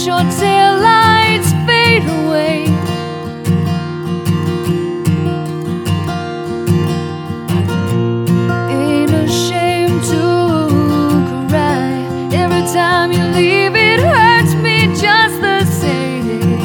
your taillights fade away. Ain't ashamed to cry. Every time you leave, it hurts me just the same.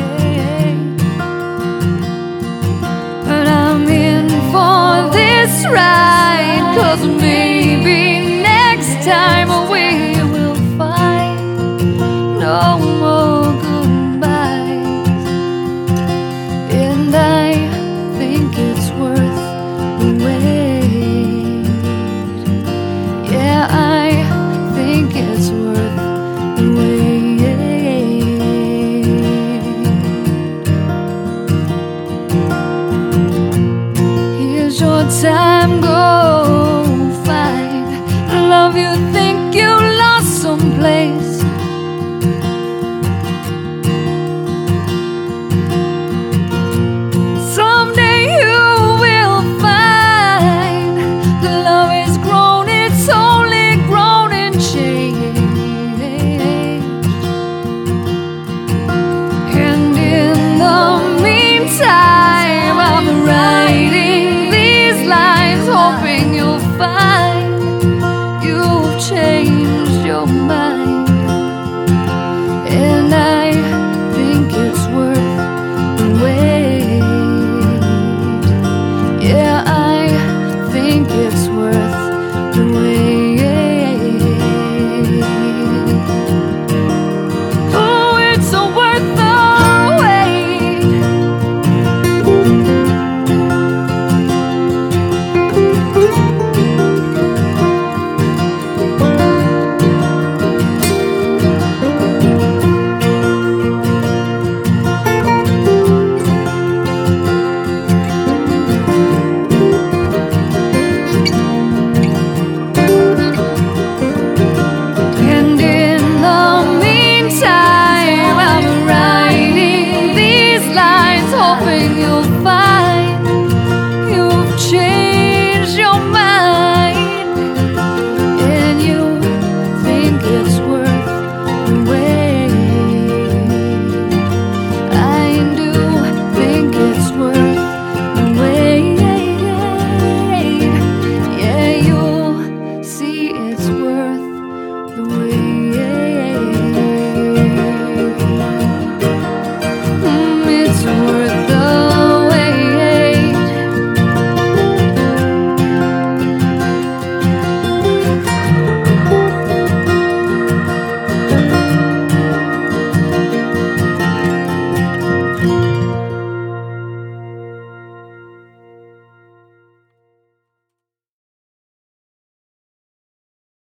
But I'm in for this ride, 'cause maybe next time we will find no more goodbyes. And I think it's worth the wait. Yeah, I think it's worth the wait. Here's your time, go find the love you think